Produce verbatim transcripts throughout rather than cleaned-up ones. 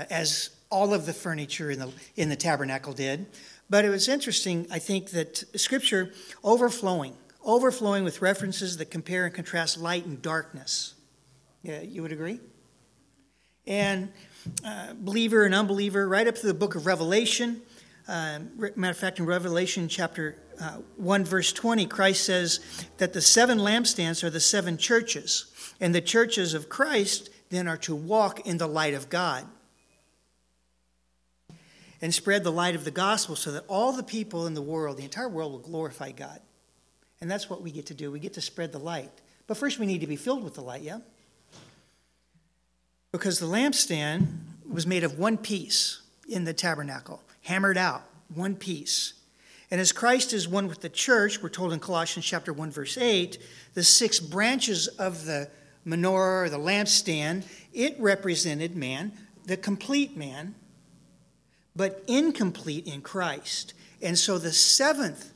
uh, as all of the furniture in the in the tabernacle did. But it was interesting, I think, that Scripture overflowing, overflowing with references that compare and contrast light and darkness. Yeah, you would agree? And uh, believer and unbeliever, right up to the book of Revelation. Uh, matter of fact, in Revelation chapter uh, one, verse twenty, Christ says that the seven lampstands are the seven churches. And the churches of Christ then are to walk in the light of God and spread the light of the gospel so that all the people in the world, the entire world, will glorify God. And that's what we get to do. We get to spread the light. But first we need to be filled with the light, yeah? Because the lampstand was made of one piece in the tabernacle, hammered out, one piece. And as Christ is one with the church, we're told in Colossians chapter one, verse eight, the six branches of the menorah or the lampstand, it represented man, the complete man, but incomplete in Christ. And so the seventh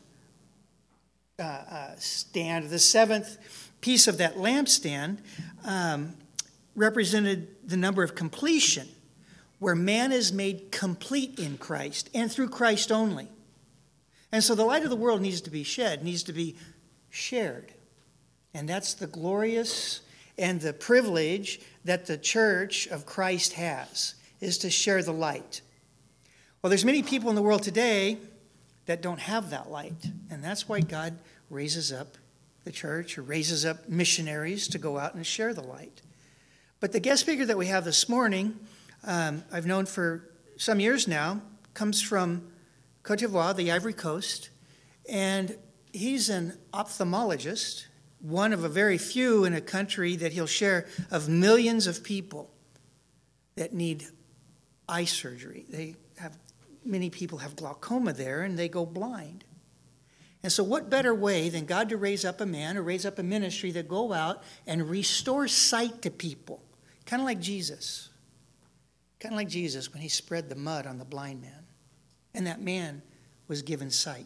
uh, uh, stand, the seventh piece of that lampstand um, represented the number of completion, where man is made complete in Christ and through Christ only. And so the light of the world needs to be shed, needs to be shared. And that's the glorious and the privilege that the church of Christ has, is to share the light. Well, there's many people in the world today that don't have that light. And that's why God raises up the church or raises up missionaries to go out and share the light. But the guest speaker that we have this morning, um, I've known for some years now, comes from Côte d'Ivoire, the Ivory Coast. And he's an ophthalmologist, one of a very few in a country that he'll share of millions of people that need eye surgery. They have Many people have glaucoma there, and they go blind. And so what better way than God to raise up a man or raise up a ministry that go out and restore sight to people? Kind of like Jesus. Kind of like Jesus when he spread the mud on the blind man. And that man was given sight.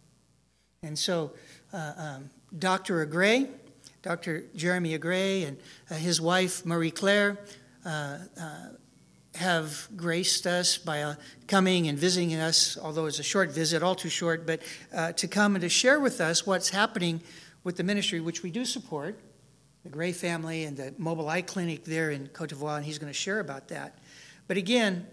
And so uh, um, Doctor Agray, Doctor Jeremy Agray, and uh, his wife Marie Claire uh, uh, have graced us by uh, coming and visiting us, although it's a short visit, all too short, but uh, to come and to share with us what's happening with the ministry, which we do support, the Gray family and the mobile eye clinic there in Côte d'Ivoire, and he's going to share about that. But again,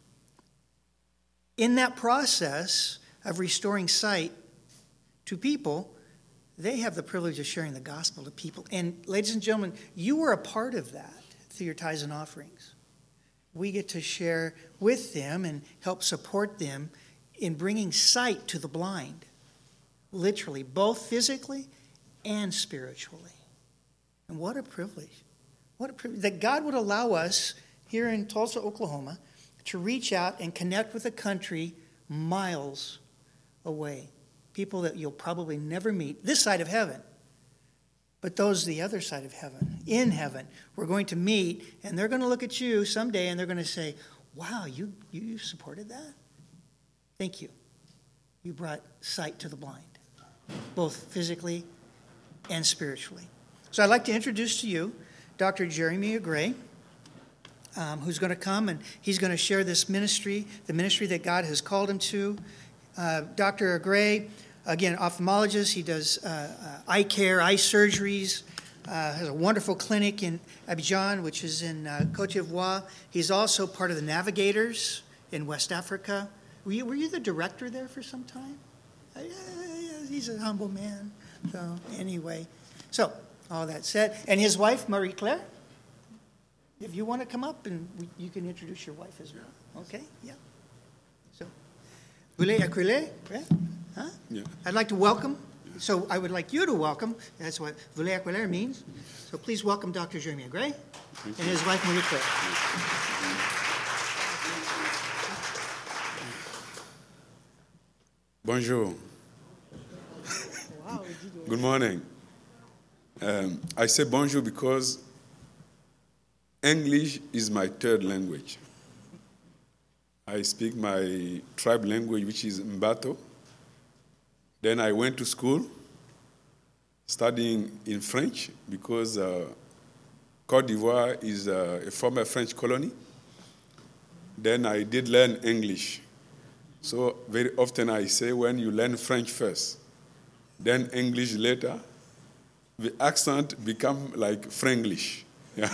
in that process of restoring sight to people, they have the privilege of sharing the gospel to people. And ladies and gentlemen, you were a part of that through your tithes and offerings. We get to share with them and help support them in bringing sight to the blind, literally, both physically and spiritually. And what a privilege. What a privilege that God would allow us here in Tulsa, Oklahoma, to reach out and connect with a country miles away. People that you'll probably never meet this side of heaven. But those the other side of heaven, in heaven, we're going to meet, and they're going to look at you someday, and they're going to say, wow, you, you supported that? Thank you. You brought sight to the blind, both physically and spiritually. So I'd like to introduce to you Doctor Jeremy Agray, um, who's going to come, and he's going to share this ministry, the ministry that God has called him to. Uh, Doctor Agray, again, ophthalmologist. He does uh, uh, eye care, eye surgeries, uh, has a wonderful clinic in Abidjan, which is in uh, Côte d'Ivoire. He's also part of the Navigators in West Africa. Were you, were you the director there for some time? Uh, yeah, yeah, he's a humble man. So anyway, so all that said, and his wife, Marie Claire, if you want to come up, and we, you can introduce your wife as well. Okay, yeah. So, voulez accueillir? Yeah? Huh? Yeah. I'd like to welcome, so I would like you to welcome, that's what voulez accueillir means. So please welcome Doctor Jeremy Agray and his wife, Marie Claire. Bonjour. Good morning. Um, I say bonjour because English is my third language. I speak my tribe language, which is Mbato. Then I went to school studying in French because uh, Côte d'Ivoire is uh, a former French colony. then I did learn English. So very often I say when you learn French first, then English later, the accent become like Franglish. Yeah.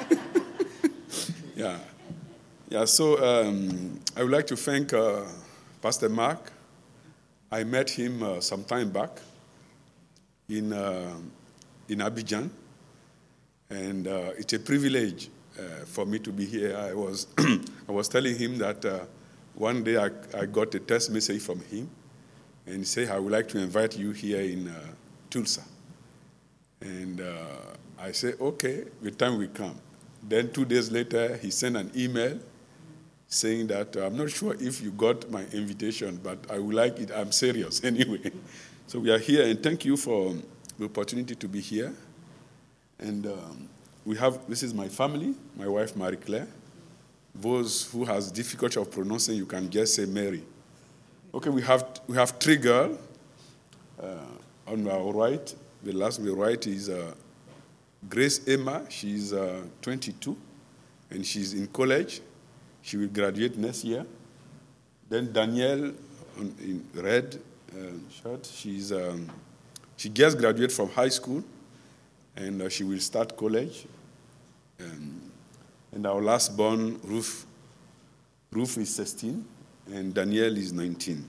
yeah. Yeah, so um, I would like to thank uh, Pastor Mark. I met him uh, some time back in, uh, in Abidjan, and uh, it's a privilege uh, for me to be here. I was, I was telling him that uh, one day I, I got a text message from him, and he said, I would like to invite you here in uh, Tulsa. And uh, I said, okay, the time will come. Then two days later, he sent an email saying that, uh, I'm not sure if you got my invitation, but I would like it. I'm serious anyway. So we are here, and thank you for the opportunity to be here. And um, we have, this is my family, my wife, Marie-Claire. Those who has difficulty of pronouncing, you can just say Mary. Okay, we have we have three girls. Uh, on our right, the last on the right is uh, Grace Emma. She's uh, twenty-two, and she's in college. She will graduate next year. Then Danielle, on, in red uh, shirt, she's um, she just graduated from high school, and uh, she will start college. Um, and our last born, Ruth, Ruth is sixteen, and Danielle is nineteen.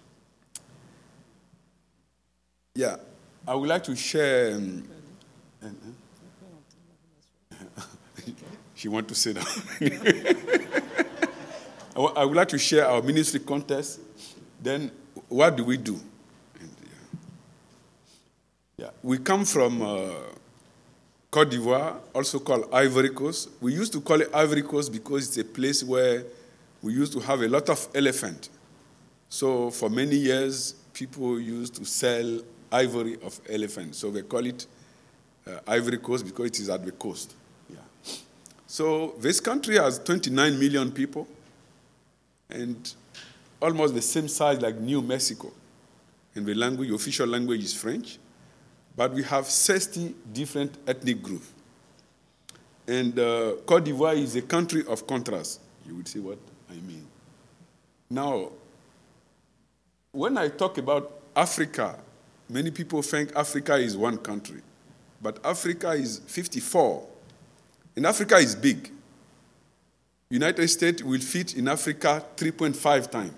Yeah, I would like to share. Um, she wants to sit down. I would like to share our ministry contest. Then, what do we do? And, yeah. Yeah. We come from uh, Côte d'Ivoire, also called Ivory Coast. We used to call it Ivory Coast because it's a place where we used to have a lot of elephant. So for many years, people used to sell ivory of elephant. So they call it uh, Ivory Coast because it is at the coast. Yeah. So this country has twenty-nine million people, and almost the same size like New Mexico. And the language, official language is French, but we have sixty different ethnic groups. And uh, Côte d'Ivoire is a country of contrast. You would see what I mean. Now, when I talk about Africa, many people think Africa is one country, but Africa is fifty-four. And Africa is big. United States will fit in Africa three point five times.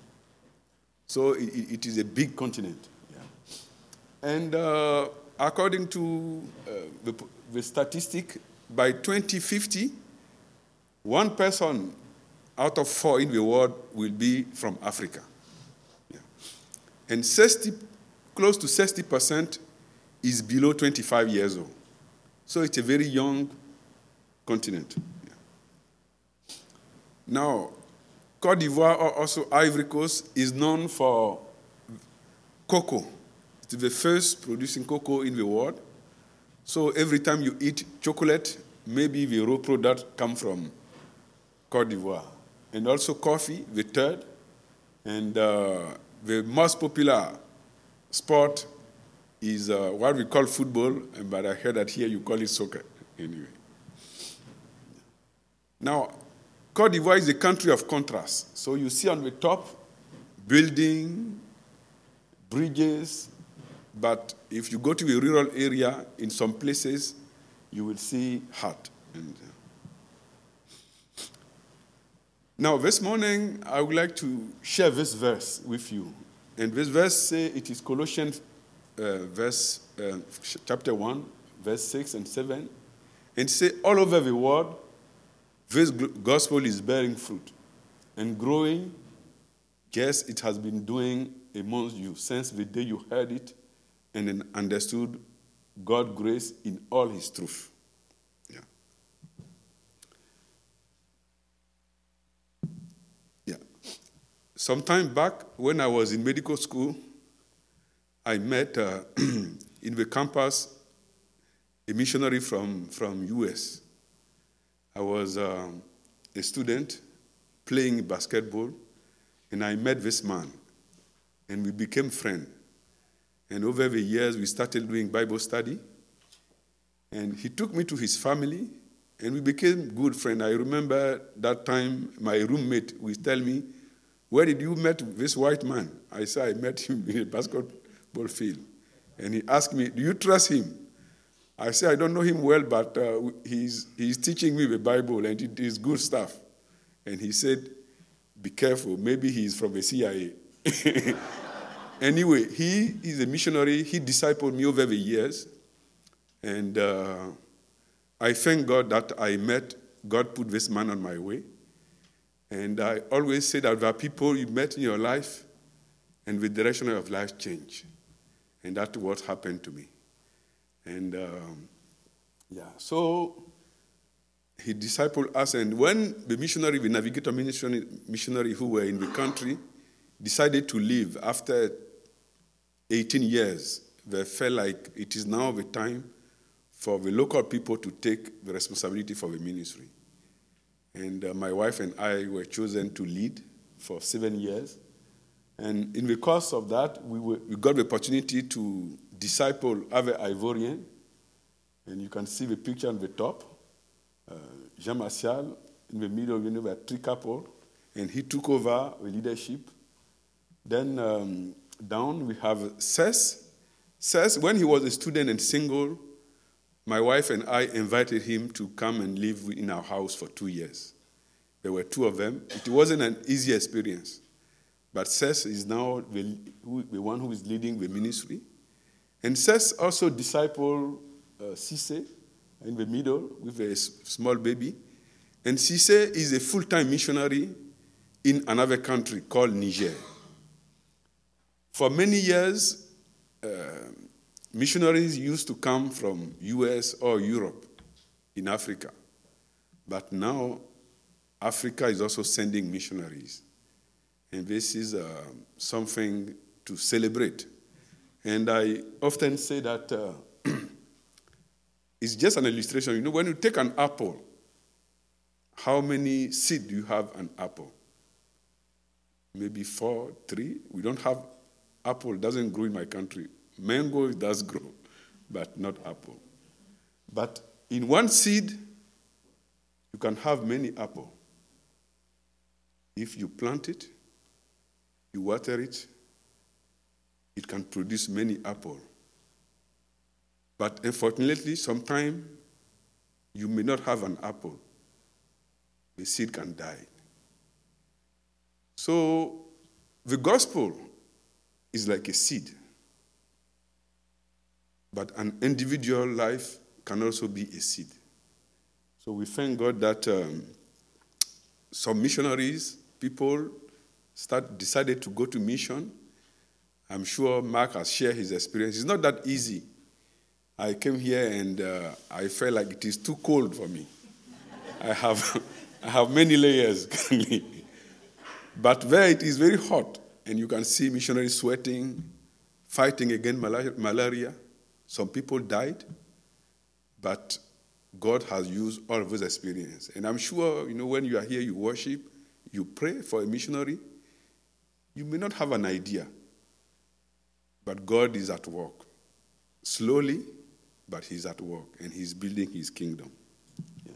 So it, it is a big continent. Yeah. And uh, according to uh, the, the statistic, by twenty fifty, one person out of four in the world will be from Africa. Yeah. And sixty, close to sixty percent is below twenty-five years old. So it's a very young continent. Yeah. Now, Côte d'Ivoire, or also Ivory Coast, is known for cocoa. It's the first producing cocoa in the world. So every time you eat chocolate, maybe the raw product come from Côte d'Ivoire. And also coffee, the third. And uh, the most popular sport is uh, what we call football, but I heard that here you call it soccer. Anyway. Now, Côte d'Ivoire is a country of contrast. So you see on the top, building, bridges, but if you go to a rural area, in some places, you will see hut. And, uh, now, this morning, I would like to share this verse with you. And this verse says it is Colossians uh, verse, uh, chapter one, verse six and seven. And say all over the world, this gospel is bearing fruit and growing. Yes, it has been doing amongst you since the day you heard it and then understood God's grace in all his truth. Yeah. Yeah. Some time back, when I was in medical school, I met uh, in the campus a missionary from, from U S. I was um, a student playing basketball, and I met this man, and we became friends. And over the years, we started doing Bible study, and he took me to his family, And we became good friends. I remember that time my roommate would tell me, where did you meet this white man? I said, I met him in a basketball field. And he asked me, do you trust him? I said, I don't know him well, but uh, he's, he's teaching me the Bible, and it is good stuff. And he said, be careful, maybe he's from the C I A. Anyway, he is a missionary. He discipled me over the years. And uh, I thank God that I met, God put this man on my way. And I always say that there are people you met in your life, and the direction of life change. And that's what happened to me. And um, yeah, so he discipled us. And when the missionary, the navigator missionary, missionary who were in the country, decided to leave after eighteen years, they felt like it is now the time for the local people to take the responsibility for the ministry. And uh, my wife and I were chosen to lead for seven years. And in the course of that, we, were, we got the opportunity to disciple other Ivorian. And you can see the picture on the top. Uh, Jean Martial, in the middle, you know, there are three couples. And he took over the leadership. Then um, down we have Cess. Cess, when he was a student and single, my wife and I invited him to come and live in our house for two years. There were two of them. It wasn't an easy experience. But Cess is now the, the one who is leading the ministry. And Cess also discipled uh, Cisse in the middle with a small baby. And Cisse is a full-time missionary in another country called Niger. For many years, uh, missionaries used to come from U S or Europe in Africa. But now, Africa is also sending missionaries. And this is uh, something to celebrate. And I often say that uh, it's just an illustration. You know, when you take an apple, how many seeds do you have an apple? Maybe four, three. We don't have apple. It doesn't grow in my country. Mango does grow, but not apple. But in one seed, you can have many apples. If you plant it, you water it, it can produce many apples. But unfortunately, sometimes you may not have an apple. The seed can die. So the gospel is like a seed. But an individual life can also be a seed. So we thank God that um, some missionaries, people, start decided to go to mission. I'm sure Mark has shared his experience. It's not that easy. I came here and uh, I felt like it is too cold for me. I have, I have many layers. But there it is very hot, and you can see missionaries sweating, fighting against malaria. Some people died, but God has used all of those experiences. And I'm sure, you know, when you are here, you worship, you pray for a missionary, you may not have an idea, but God is at work. Slowly, but he's at work, and he's building his kingdom. Yeah.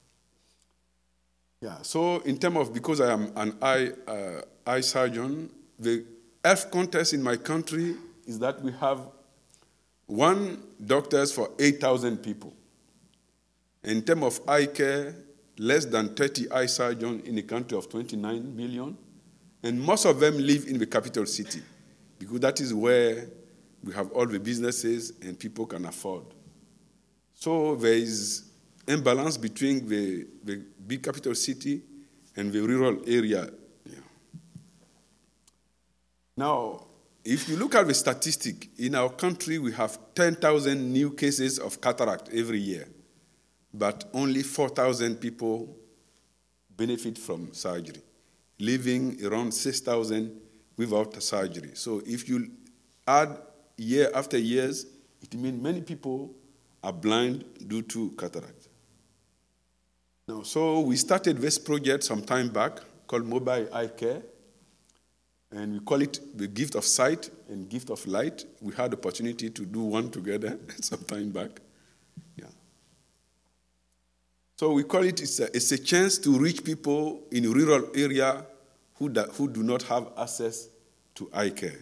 Yeah, so in terms of, because I am an eye, uh, eye surgeon, the health contest in my country is that we have one doctor for eight thousand people. In terms of eye care, less than thirty eye surgeons in a country of twenty-nine million, and most of them live in the capital city, because that is where we have all the businesses and people can afford. So there is imbalance between the, the big capital city and the rural area. Yeah. Now, if you look at the statistic, in our country we have ten thousand new cases of cataract every year, but only four thousand people benefit from surgery, leaving around six thousand without surgery. So if you add year after years, it means many people are blind due to cataract. Now, so we started this project some time back called Mobile Eye Care, and we call it the gift of sight and gift of light. We had the opportunity to do one together some time back. Yeah. So we call it, it's a, it's a chance to reach people in a rural area who, da, who do not have access to eye care.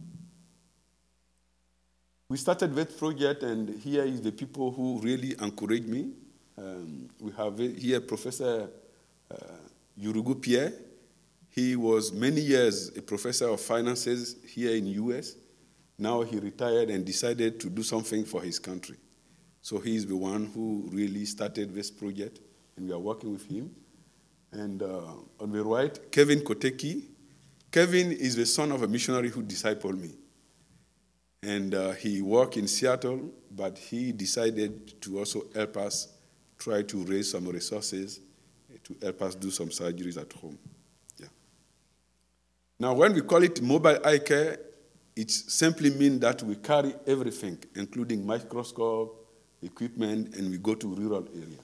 We started this project, and here is the people who really encourage me. Um, we have here Professor uh, Yurugu Pierre. He was many years a professor of finances here in the U S. Now he retired and decided to do something for his country. So he is the one who really started this project, and we are working with him. And uh, on the right, Kevin Koteki. Kevin is the son of a missionary who discipled me. And uh, he worked in Seattle, but he decided to also help us try to raise some resources to help us do some surgeries at home. Yeah. Now, when we call it mobile eye care, it simply means that we carry everything, including microscope, equipment, and we go to rural area.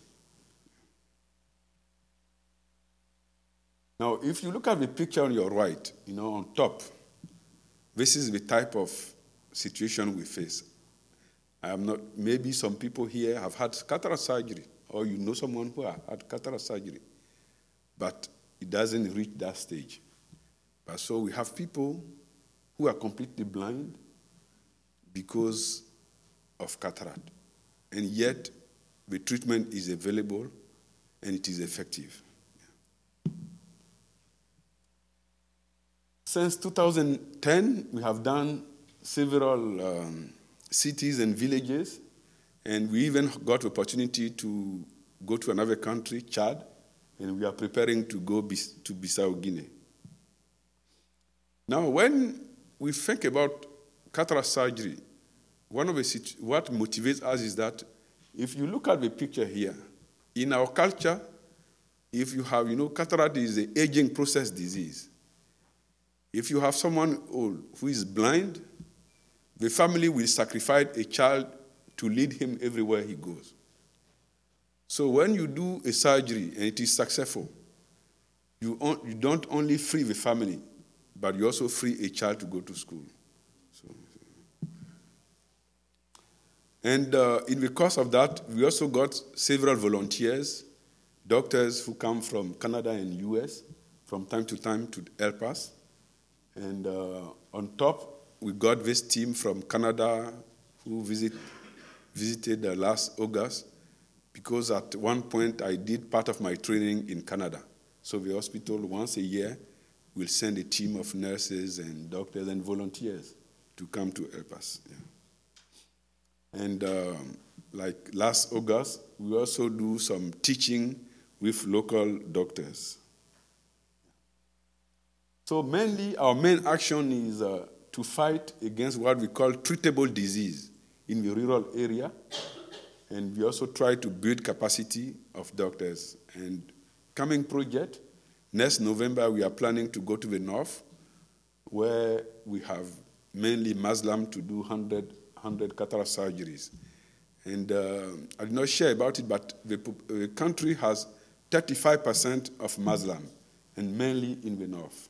Now, if you look at the picture on your right, you know, on top, this is the type of situation we face. I am not, maybe some people here have had cataract surgery, or you know someone who has had cataract surgery, but it doesn't reach that stage. But so we have people who are completely blind because of cataract, and yet the treatment is available and it is effective. Since two thousand ten, we have done several um, cities and villages, and we even got opportunity to go to another country, Chad, and we are preparing to go to Bissau Guinea. Now, when we think about cataract surgery, one of the what motivates us is that if you look at the picture here, in our culture, if you have, you know, cataract is an aging process disease. If you have someone old who is blind, the family will sacrifice a child to lead him everywhere he goes. So when you do a surgery and it is successful, you, on, you don't only free the family, but you also free a child to go to school. So, and uh, in the course of that, we also got several volunteers, doctors who come from Canada and U S from time to time to help us. And uh, on top, we got this team from Canada who visit, visited uh, last August, because at one point I did part of my training in Canada. So the hospital, once a year, will send a team of nurses and doctors and volunteers to come to help us. Yeah. And um, like last August, we also do some teaching with local doctors. So mainly, our main action is uh, to fight against what we call treatable disease in the rural area. And we also try to build capacity of doctors. And coming project, next November, we are planning to go to the north, where we have mainly Muslim to do one hundred, one hundred cataract surgeries. And uh, I did not share about it, but the, the country has thirty-five percent of Muslim, and mainly in the north.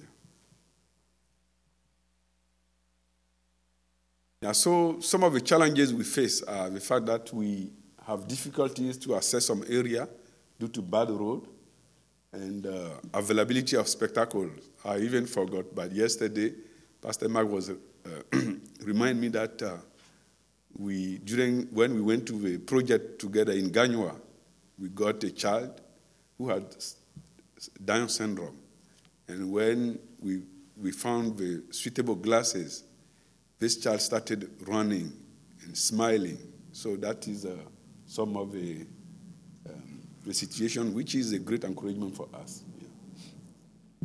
Yeah, so some of the challenges we face are the fact that we have difficulties to access some area due to bad road and uh, availability of spectacles. I even forgot, but yesterday, Pastor Mark was uh, remind me that uh, we during when we went to the project together in Ganywa, we got a child who had Down syndrome, and when we we found the suitable glasses, this child started running and smiling. So that is uh, some of the, um, the situation, which is a great encouragement for us. Yeah.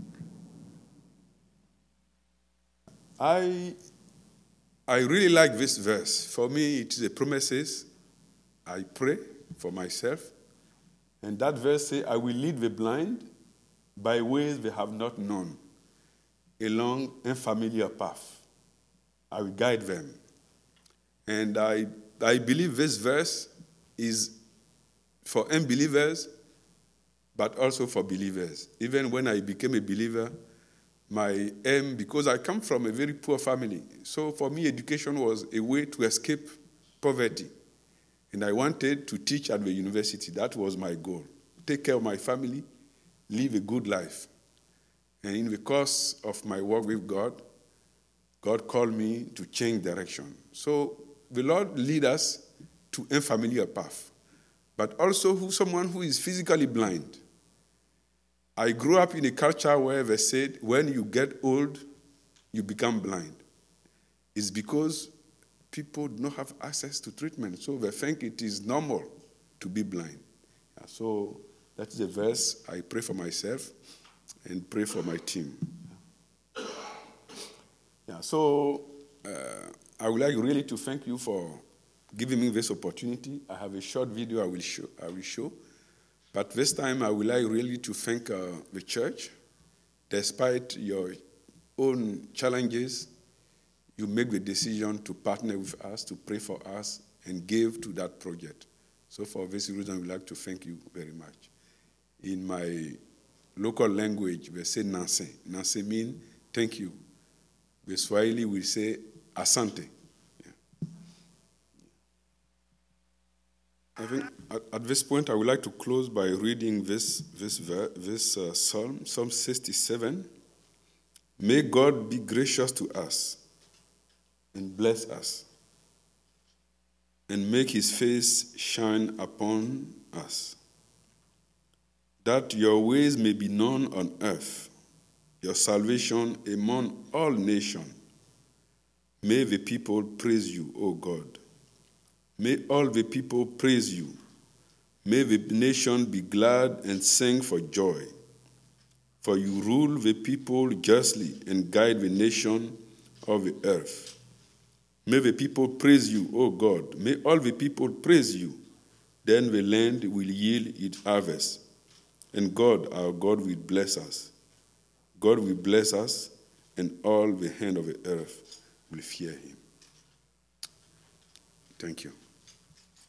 I, I really like this verse. For me, it is a promises. I pray for myself. And that verse says, I will lead the blind by ways they have not known, along unfamiliar path. I will guide them. And I, I believe this verse is for unbelievers, but also for believers. Even when I became a believer, my aim, because I come from a very poor family, so for me, education was a way to escape poverty. And I wanted to teach at the university. That was my goal. Take care of my family, live a good life. And in the course of my work with God, God called me to change direction. So the Lord lead us to unfamiliar path, but also who, someone who is physically blind. I grew up in a culture where they said, when you get old, you become blind. It's because people do not have access to treatment, so they think it is normal to be blind. Yeah, so that's the verse I pray for myself and pray for my team. Yeah, so uh, I would like really to thank you for giving me this opportunity. I have a short video I will show. I will show. But this time I would like really to thank uh, the church. Despite your own challenges, you make the decision to partner with us, to pray for us, and give to that project. So for this reason, I would like to thank you very much. In my local language, we say Nanse. Nanse means thank you. The Swahili will say asante. Yeah. I think at, at this point, I would like to close by reading this, this, this uh, psalm, Psalm sixty-seven. May God be gracious to us and bless us, and make his face shine upon us, that your ways may be known on earth, your salvation among all nations. May the people praise you, O God. May all the people praise you. May the nation be glad and sing for joy. For you rule the people justly and guide the nation of the earth. May the people praise you, O God. May all the people praise you. Then the land will yield its harvest. And God, our God, will bless us. God will bless us, and all the hand of the earth will fear him. Thank you.